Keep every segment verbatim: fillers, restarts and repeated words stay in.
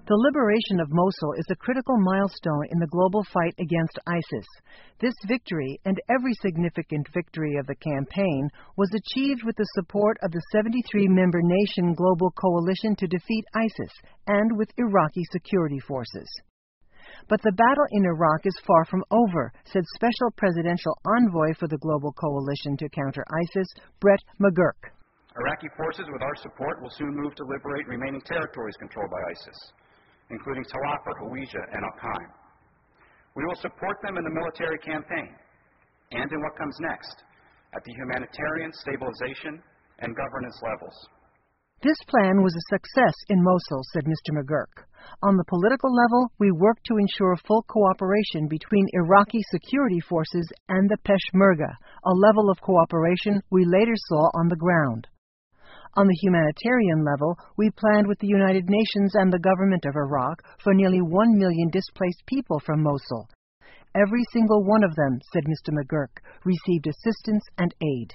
The liberation of Mosul is a critical milestone in the global fight against ISIS. This victory, and every significant victory of the campaign, was achieved with the support of the seventy-three member nation Global Coalition to Defeat ISIS and with Iraqi security forces. But the battle in Iraq is far from over, said Special Presidential Envoy for the Global Coalition to Counter ISIS, Brett McGurk. Iraqi forces, with our support, will soon move to liberate remaining territories controlled by ISIS, including Tal Afar, Hawija, and Al-Qaim. We will support them in the military campaign and in what comes next at the humanitarian, stabilization, and governance levels. This plan was a success in Mosul, said Mister McGurk. On the political level, we worked to ensure full cooperation between Iraqi security forces and the Peshmerga, a level of cooperation we later saw on the ground. On the humanitarian level, we planned with the United Nations and the government of Iraq for nearly one million displaced people from Mosul. Every single one of them, said Mister McGurk, received assistance and aid.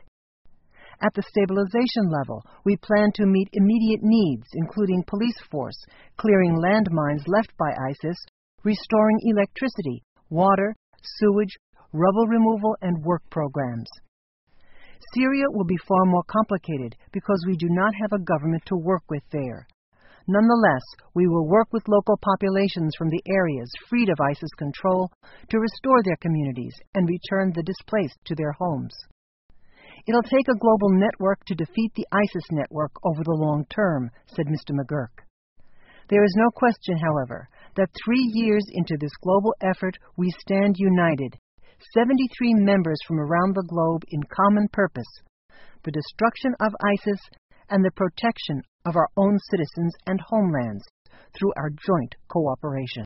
At the stabilization level, we planned to meet immediate needs, including police force, clearing landmines left by ISIS, restoring electricity, water, sewage, rubble removal, and work programs. Syria will be far more complicated because we do not have a government to work with there. Nonetheless, we will work with local populations from the areas freed of ISIS control to restore their communities and return the displaced to their homes. It'll take a global network to defeat the ISIS network over the long term, said Mister McGurk. There is no question, however, that three years into this global effort we stand united, seventy-three members from around the globe in common purpose, the destruction of ISIS and the protection of our own citizens and homelands through our joint cooperation.